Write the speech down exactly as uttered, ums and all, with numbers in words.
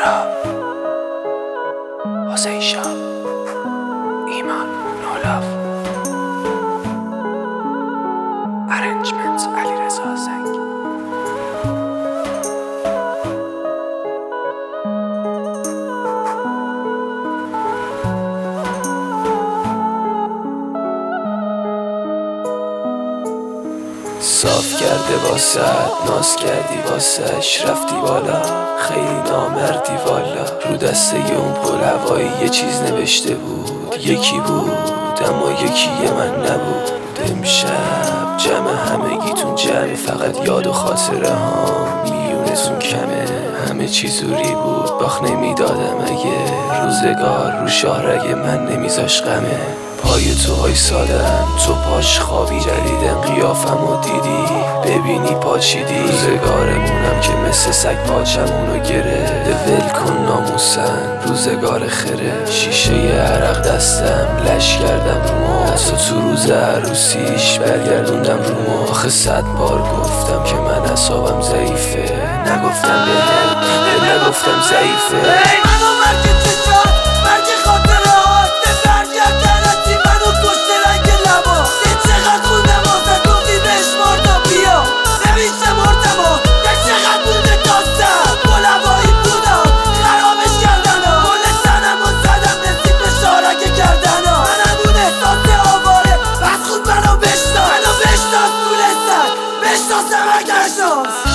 چرا حسین شام ایمان نولاف ارنجمنت علیرضا زنگ. صاف کرده واسه ناز کردی واسهش رفتی بالا، خیلی نامردی والا. رو دسته اون پر هوایی یه چیز نوشته بود، یکی بود اما یکی من نبود. امشب جمع همگیتون جمع، فقط یاد و خاطره ها میونتون کمه. همه چی زوری بود باخ نمیدادم اگه روزگار رو شاهرگ من نمیذاش غمه. پای تو های سادم تو پاش خوابی جریدم، قیافم و دیدی ببینی پاچیدی. روزگارمونم که مثل سگ پاچمونو گره، ول کن ناموسن روزگار خره. شیشه ی عرق دستم لش کردم رو ما، تو تو روز عروسیش برگردوندم رو ما. آخه صد بار گفتم که من اعصابم ضعیفه، نگفتم به نگفتم ضعیفه. بشناس